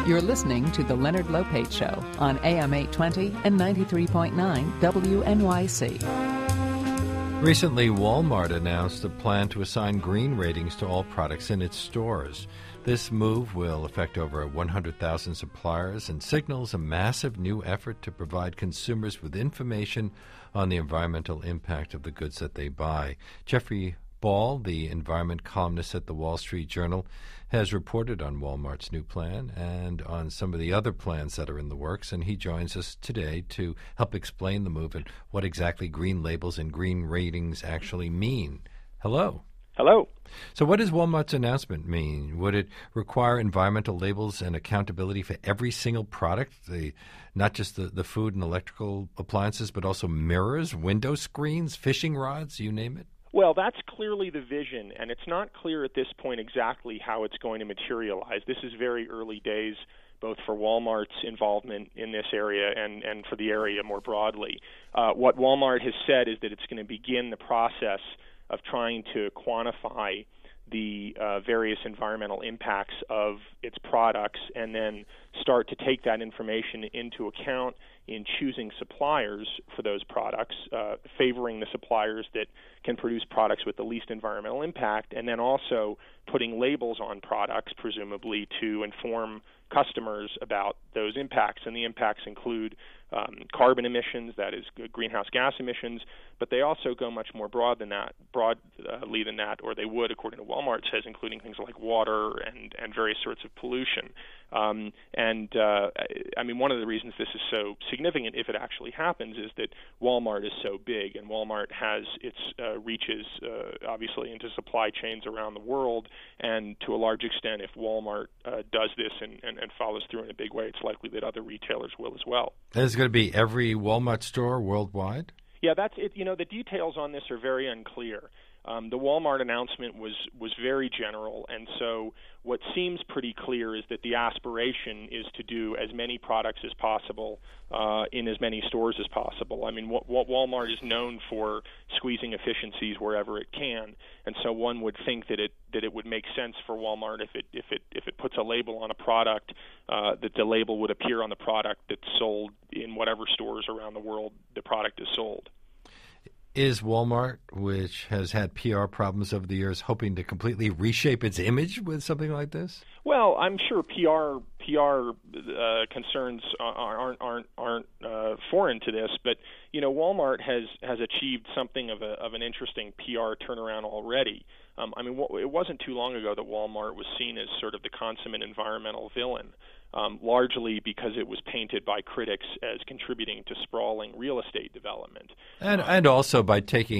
You're listening to The Leonard Lopate Show on AM 820 and 93.9 WNYC. Recently, Walmart announced a plan to assign green ratings to all products in its stores. This move will affect over 100,000 suppliers and signals a massive new effort to provide consumers with information on the environmental impact of the goods that they buy. Jeffrey Ball, the environment columnist at the Wall Street Journal, has reported on Walmart's new plan and on some of the other plans that are in the works, and he joins us today to help explain the move and what exactly green labels and green ratings actually mean. Hello. Hello. So what does Walmart's announcement mean? Would it require environmental labels and accountability for every single product, not just the food and electrical appliances, but also mirrors, window screens, fishing rods, you name it? Well, that's clearly the vision, and it's not clear at this point exactly how it's going to materialize. This is very early days, both for Walmart's involvement in this area and for the area more broadly. What Walmart has said is that it's going to begin the process of trying to quantify the various environmental impacts of its products and then start to take that information into account in choosing suppliers for those products, favoring the suppliers that can produce products with the least environmental impact, and then also putting labels on products, presumably, to inform customers about those impacts. And the impacts include carbon emissions, that is greenhouse gas emissions, but they also go much more broadly than that, or they would, according to Walmart says, including things like water and various sorts of pollution. I mean, one of the reasons this is so significant, if it actually happens, is that Walmart is so big, and Walmart has its reaches, obviously, into supply chains around the world, and to a large extent, if Walmart does this and follows through in a big way, it's likely that other retailers will as well. And it's going to be every Walmart store worldwide? Yeah, that's it. You know, the details on this are very unclear. The Walmart announcement was very general, and so what seems pretty clear is that the aspiration is to do as many products as possible in as many stores as possible. I mean, what Walmart is known for, squeezing efficiencies wherever it can, and so one would think that it would make sense for Walmart if it puts a label on a product, that the label would appear on the product that's sold in whatever stores around the world the product is sold. Is Walmart, which has had PR problems over the years, hoping to completely reshape its image with something like this? Well, I'm sure PR concerns aren't foreign to this, but you know, Walmart has achieved something of an interesting PR turnaround already. I mean, it wasn't too long ago that Walmart was seen as sort of the consummate environmental villain, largely because it was painted by critics as contributing to sprawling real estate development, and also by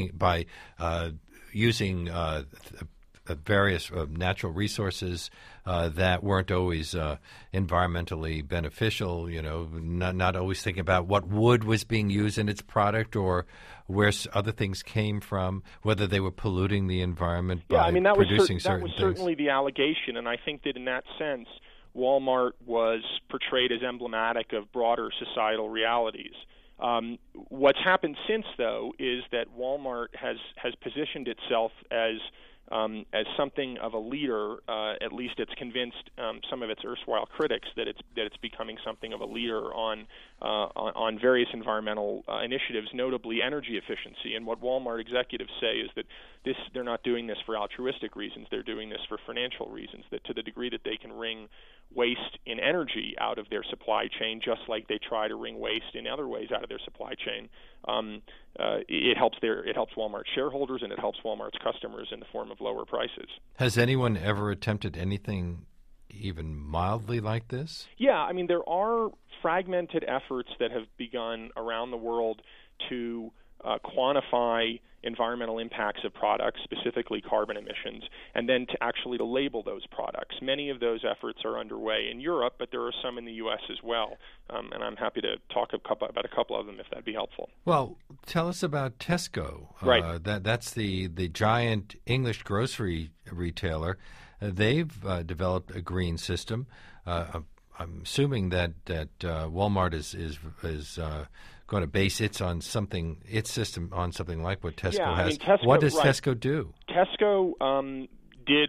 using various natural resources that weren't always environmentally beneficial. You know, not always thinking about what wood was being used in its product or where other things came from, whether they were polluting the environment by producing certain things. That was certainly the allegation, and I think that in that sense, Walmart was portrayed as emblematic of broader societal realities. What's happened since, though, is that Walmart has positioned itself as something of a leader. At least it's convinced some of its erstwhile critics that it's becoming something of a leader on various environmental initiatives, notably energy efficiency. And what Walmart executives say is that they're not doing this for altruistic reasons; they're doing this for financial reasons. That to the degree that they can wring waste in energy out of their supply chain, just like they try to wring waste in other ways out of their supply chain, it helps Walmart shareholders and it helps Walmart's customers in the form of lower prices. Has anyone ever attempted anything even mildly like this? Yeah, I mean, there are fragmented efforts that have begun around the world to quantify environmental impacts of products, specifically carbon emissions, and then to label those products. Many of those efforts are underway in Europe, but there are some in the U.S. as well, and I'm happy to talk about a couple of them if that'd be helpful. Well, tell us about Tesco. Right. That's the giant English grocery retailer. They've developed a green system. I'm assuming that Walmart is going to base its system on something like what Tesco has. I mean, Tesco, what does Tesco do? Tesco did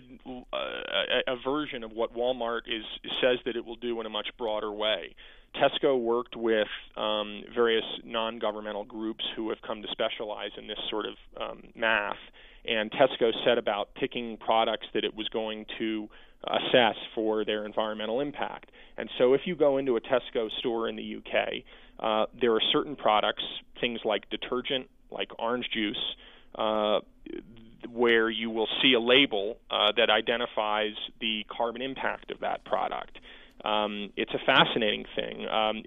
a version of what Walmart says that it will do in a much broader way. Tesco worked with various non-governmental groups who have come to specialize in this sort of math, and Tesco set about picking products that it was going to assess for their environmental impact. And so if you go into a Tesco store in the UK, there are certain products, things like detergent, like orange juice, where you will see a label that identifies the carbon impact of that product. It's a fascinating thing.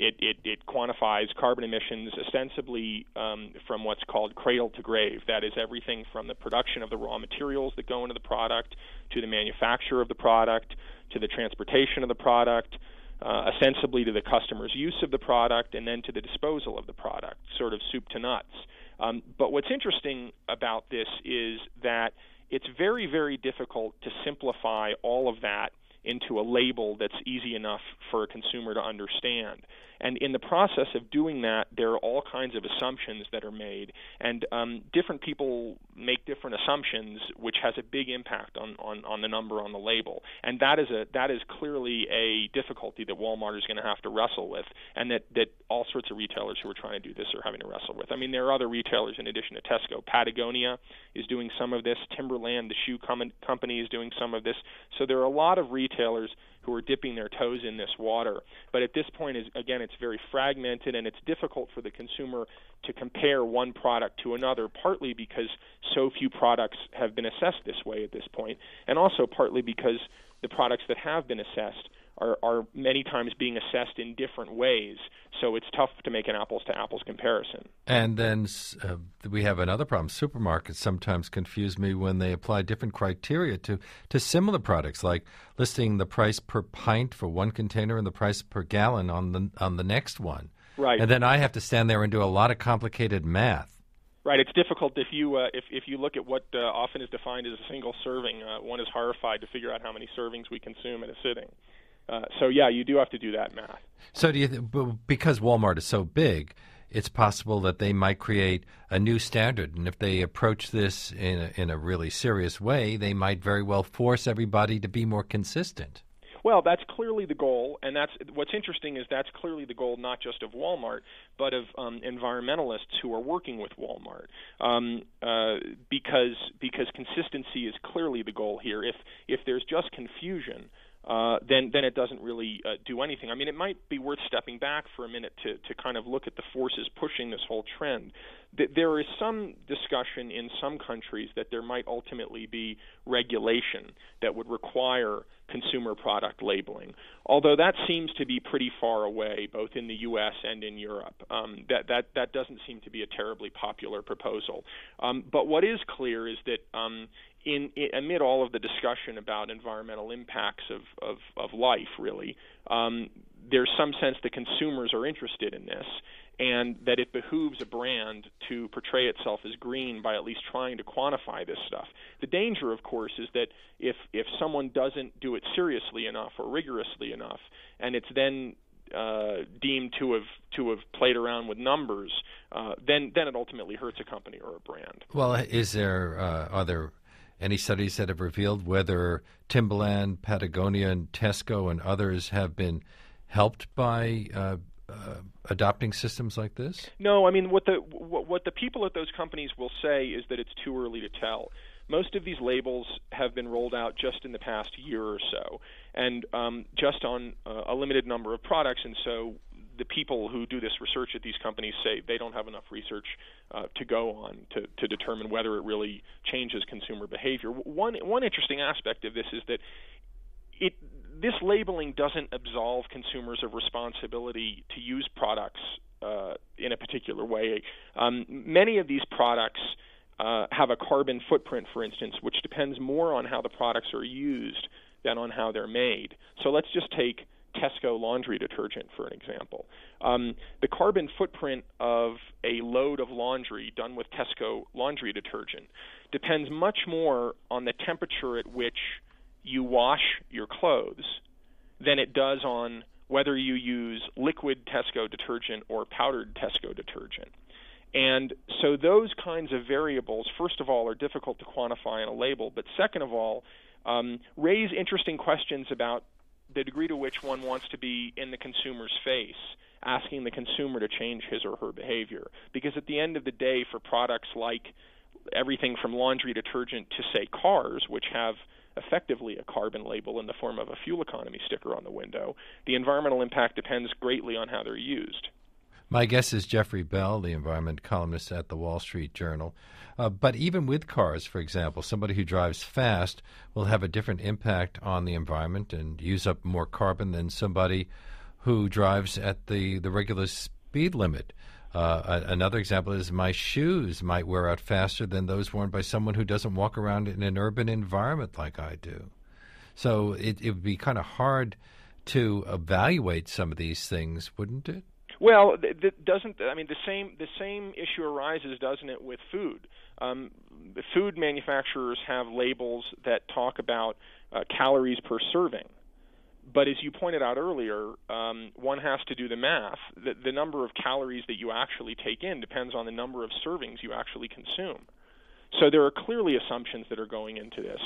It quantifies carbon emissions ostensibly from what's called cradle to grave. That is everything from the production of the raw materials that go into the product, to the manufacture of the product, to the transportation of the product, ostensibly to the customer's use of the product, and then to the disposal of the product, sort of soup to nuts. But what's interesting about this is that it's very, very difficult to simplify all of that into a label that's easy enough for a consumer to understand. And in the process of doing that, there are all kinds of assumptions that are made, and different people make different assumptions, which has a big impact on the number on the label. And that is clearly a difficulty that Walmart is going to have to wrestle with, and that all sorts of retailers who are trying to do this are having to wrestle with. I mean, there are other retailers in addition to Tesco. Patagonia is doing some of this. Timberland, the shoe company, is doing some of this. So there are a lot of retailers who are dipping their toes in this water. But at this point, again, it's very fragmented, and it's difficult for the consumer to compare one product to another, partly because so few products have been assessed this way at this point, and also partly because the products that have been assessed are many times being assessed in different ways, so it's tough to make an apples-to-apples comparison. And then we have another problem. Supermarkets sometimes confuse me when they apply different criteria to similar products, like listing the price per pint for one container and the price per gallon on the next one. Right. And then I have to stand there and do a lot of complicated math. Right. It's difficult if you look at what often is defined as a single serving. One is horrified to figure out how many servings we consume in a sitting. So, yeah, you do have to do that math. So because Walmart is so big, it's possible that they might create a new standard. And if they approach this in a really serious way, they might very well force everybody to be more consistent. Well, that's clearly the goal, and that's what's interesting is that's clearly the goal not just of Walmart, but of environmentalists who are working with Walmart, because consistency is clearly the goal here. If there's just confusion, then it doesn't really do anything. I mean, it might be worth stepping back for a minute to kind of look at the forces pushing this whole trend. There is some discussion in some countries that there might ultimately be regulation that would require consumer product labeling, although that seems to be pretty far away, both in the U.S. and in Europe. That doesn't seem to be a terribly popular proposal. But what is clear is that amid all of the discussion about environmental impacts of life, really, there's some sense that consumers are interested in this, and that it behooves a brand to portray itself as green by at least trying to quantify this stuff. The danger, of course, is that if someone doesn't do it seriously enough or rigorously enough, and it's then deemed to have played around with numbers, then it ultimately hurts a company or a brand. Well, are there any studies that have revealed whether Timberland, Patagonia, and Tesco and others have been helped by adopting systems like this? No, I mean what the people at those companies will say is that it's too early to tell. Most of these labels have been rolled out just in the past year or so, and just on a limited number of products, and so the people who do this research at these companies say they don't have enough research to go on to determine whether it really changes consumer behavior. One interesting aspect of this is that this labeling doesn't absolve consumers of responsibility to use products in a particular way. Many of these products have a carbon footprint, for instance, which depends more on how the products are used than on how they're made. So let's just take Tesco laundry detergent, for an example. The carbon footprint of a load of laundry done with Tesco laundry detergent depends much more on the temperature at which you wash your clothes than it does on whether you use liquid Tesco detergent or powdered Tesco detergent. And so those kinds of variables, first of all, are difficult to quantify in a label, but second of all, raise interesting questions about the degree to which one wants to be in the consumer's face, asking the consumer to change his or her behavior. Because at the end of the day, for products like everything from laundry detergent to, say, cars, which have effectively a carbon label in the form of a fuel economy sticker on the window, the environmental impact depends greatly on how they're used. My guest is Jeffrey Bell, the environment columnist at the Wall Street Journal. But even with cars, for example, somebody who drives fast will have a different impact on the environment and use up more carbon than somebody who drives at the regular speed limit. Another example is my shoes might wear out faster than those worn by someone who doesn't walk around in an urban environment like I do. So it would be kind of hard to evaluate some of these things, wouldn't it? Well, the same issue arises, doesn't it, with food? The food manufacturers have labels that talk about calories per serving. But as you pointed out earlier, one has to do the math. The number of calories that you actually take in depends on the number of servings you actually consume. So there are clearly assumptions that are going into this.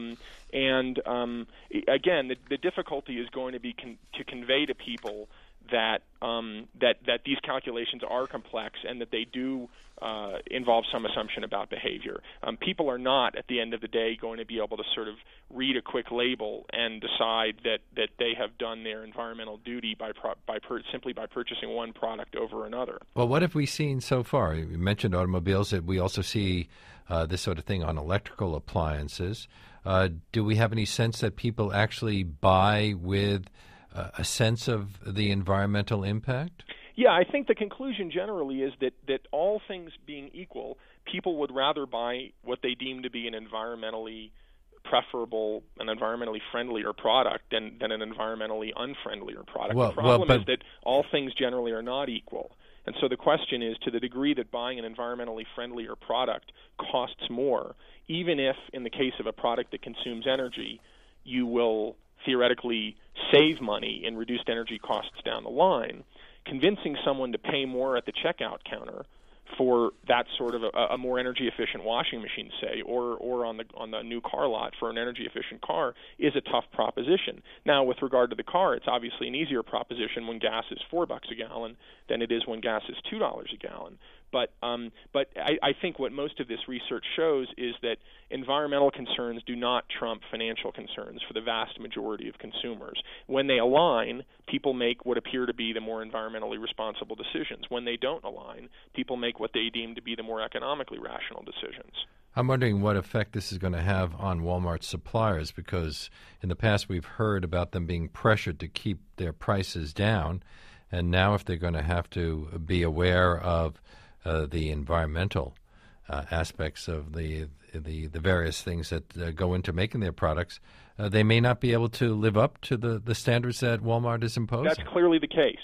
Again, the difficulty is going to be to convey to people that these calculations are complex and that they do involve some assumption about behavior. People are not, at the end of the day, going to be able to sort of read a quick label and decide that they have done their environmental duty simply by purchasing one product over another. Well, what have we seen so far? You mentioned automobiles. We also see this sort of thing on electrical appliances. Do we have any sense that people actually buy with a sense of the environmental impact? Yeah, I think the conclusion generally is that all things being equal, people would rather buy what they deem to be an environmentally preferable, an environmentally friendlier product than an environmentally unfriendlier product. The problem is that all things generally are not equal. And so the question is, to the degree that buying an environmentally friendlier product costs more, even if, in the case of a product that consumes energy, you will theoretically save money in reduced energy costs down the line, convincing someone to pay more at the checkout counter for that sort of a more energy efficient washing machine, say, or on the new car lot for an energy efficient car is a tough proposition. Now, with regard to the car, it's obviously an easier proposition when gas is $4 a gallon than it is when gas is $2 a gallon. But I think what most of this research shows is that environmental concerns do not trump financial concerns for the vast majority of consumers. When they align, people make what appear to be the more environmentally responsible decisions. When they don't align, people make what they deem to be the more economically rational decisions. I'm wondering what effect this is going to have on Walmart's suppliers, because in the past we've heard about them being pressured to keep their prices down, and now if they're going to have to be aware of the environmental aspects of the various things that go into making their products, they may not be able to live up to the standards that Walmart is imposing. That's clearly the case.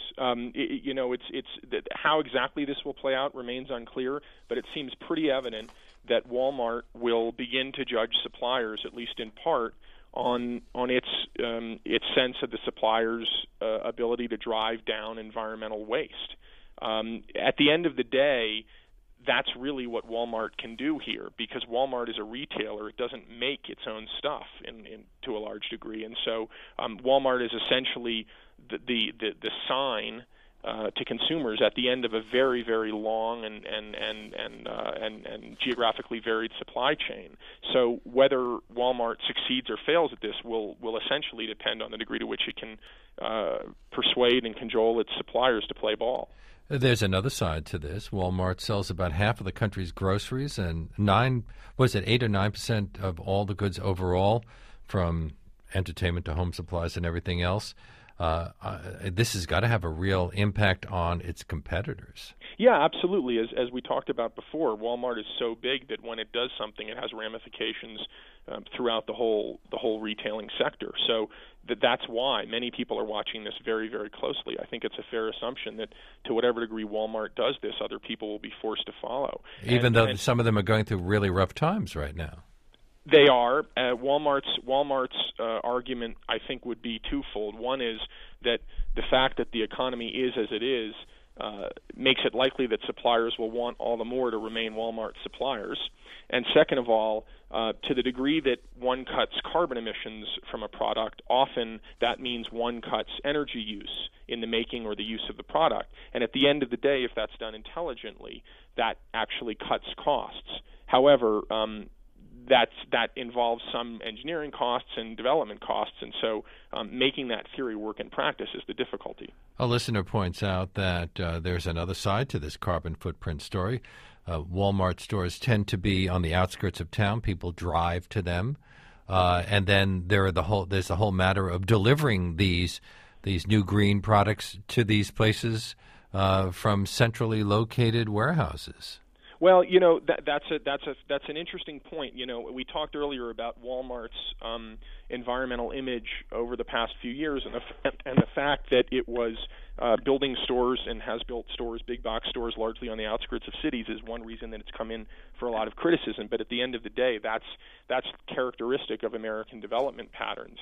How exactly this will play out remains unclear, but it seems pretty evident that Walmart will begin to judge suppliers, at least in part, on its sense of the supplier's ability to drive down environmental waste. At the end of the day, that's really what Walmart can do here, because Walmart is a retailer. It doesn't make its own stuff to a large degree, and so Walmart is essentially the sign to consumers at the end of a very, very long and geographically varied supply chain. So whether Walmart succeeds or fails at this will essentially depend on the degree to which it can persuade and cajole its suppliers to play ball. There's another side to this. Walmart sells about half of the country's groceries, and 8 or 9% of all the goods overall, from entertainment to home supplies and everything else. This has got to have a real impact on its competitors. Yeah, absolutely. As we talked about before, Walmart is so big that when it does something, it has ramifications throughout the whole retailing sector. So that's why many people are watching this very, very closely. I think it's a fair assumption that to whatever degree Walmart does this, other people will be forced to follow. Even though some of them are going through really rough times right now. They are. Walmart's argument, I think, would be twofold. One is that the fact that the economy is as it is makes it likely that suppliers will want all the more to remain Walmart suppliers. And second of all, to the degree that one cuts carbon emissions from a product, often that means one cuts energy use in the making or the use of the product. And at the end of the day, if that's done intelligently, that actually cuts costs. However, that involves some engineering costs and development costs, and so making that theory work in practice is the difficulty. A listener points out that there's another side to this carbon footprint story. Walmart stores tend to be on the outskirts of town. People drive to them, and then there's the whole matter of delivering these new green products to these places from centrally located warehouses. Well, that's an interesting point. We talked earlier about Walmart's environmental image over the past few years, and the fact that it was building stores and has built stores, big box stores, largely on the outskirts of cities, is one reason that it's come in for a lot of criticism. But at the end of the day, that's characteristic of American development patterns.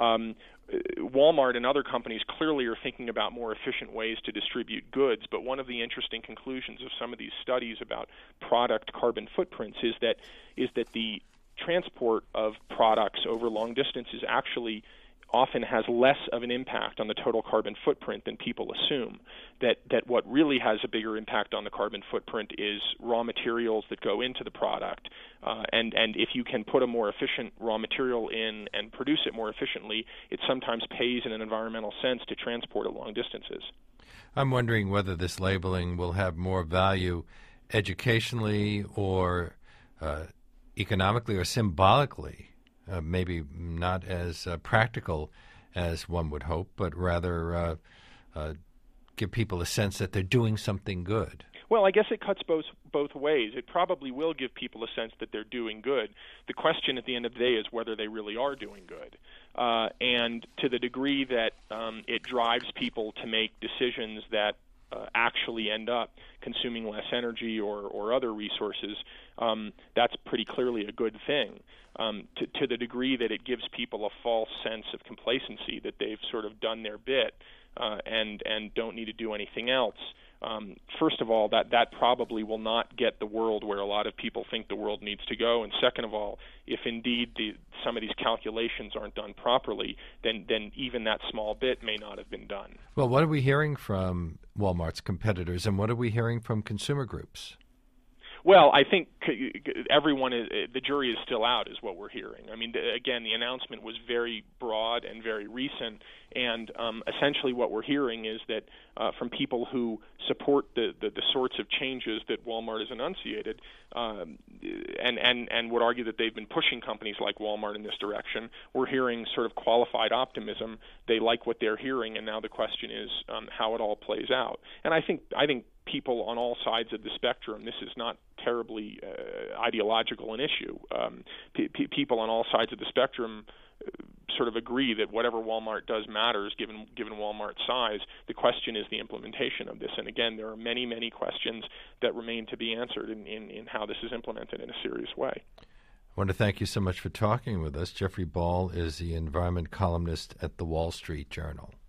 Walmart and other companies clearly are thinking about more efficient ways to distribute goods, but one of the interesting conclusions of some of these studies about product carbon footprints is that the transport of products over long distances actually often has less of an impact on the total carbon footprint than people assume. That what really has a bigger impact on the carbon footprint is raw materials that go into the product. And if you can put a more efficient raw material in and produce it more efficiently, it sometimes pays in an environmental sense to transport it long distances. I'm wondering whether this labeling will have more value educationally or economically or symbolically. Maybe not as practical as one would hope, but rather give people a sense that they're doing something good. Well, I guess it cuts both ways. It probably will give people a sense that they're doing good. The question at the end of the day is whether they really are doing good. And to the degree that it drives people to make decisions that actually end up consuming less energy or other resources, that's pretty clearly a good thing. To the degree that it gives people a false sense of complacency, that they've sort of done their bit and don't need to do anything else, first of all, that probably will not get the world where a lot of people think the world needs to go. And second of all, if indeed some of these calculations aren't done properly, then even that small bit may not have been done. Well, what are we hearing from Walmart's competitors, and what are we hearing from consumer groups? Well, I think the jury is still out, is what we're hearing. I mean, again, the announcement was very broad and very recent, and essentially what we're hearing is that from people who support the sorts of changes that Walmart has enunciated, and would argue that they've been pushing companies like Walmart in this direction, we're hearing sort of qualified optimism. They like what they're hearing, and now the question is how it all plays out. And I think people on all sides of the spectrum, this is not terribly ideological an issue. People on all sides of the spectrum sort of agree that whatever Walmart does matters, given Walmart's size. The question is the implementation of this. And again, there are many, many questions that remain to be answered in how this is implemented in a serious way. I want to thank you so much for talking with us. Jeffrey Ball is the environment columnist at the Wall Street Journal.